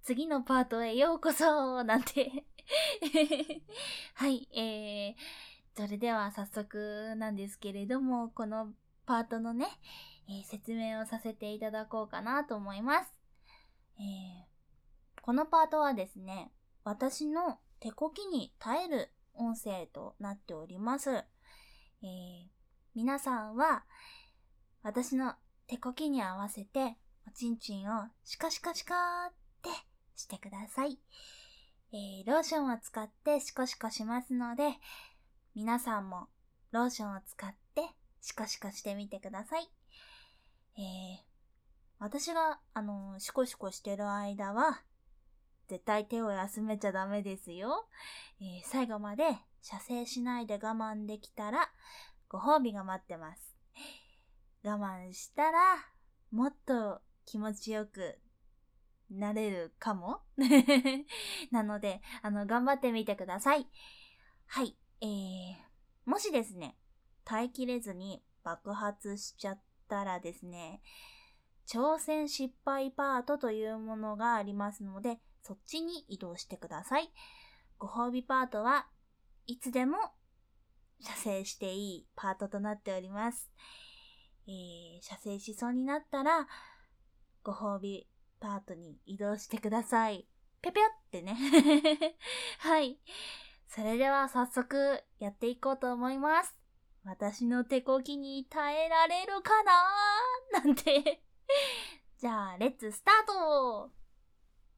次のパートへようこそなんてはい、それでは早速なんですけれども、このパートのね、説明をさせていただこうかなと思います。このパートはですね、私の手こきに耐える音声となっております。皆さんは私の手こきに合わせておちんちんをシカシカシカーってしてください。ローションを使ってシコシコしますので、皆さんもローションを使ってシコシコしてみてください。私がシコシコしてる間は絶対手を休めちゃダメですよ。最後まで射精しないで我慢できたらご褒美が待ってます。我慢したらもっと気持ちよくなれるかもなので頑張ってみてください。はい、もしですね耐えきれずに爆発しちゃったらですね、挑戦失敗パートというものがありますので、そっちに移動してください。ご褒美パートはいつでも射精していいパートとなっております。射精しそうになったらご褒美パートに移動してください。ぴょぴょってねはい、それでは早速やっていこうと思います。私の手こきに耐えられるかななんてじゃあレッツスタート。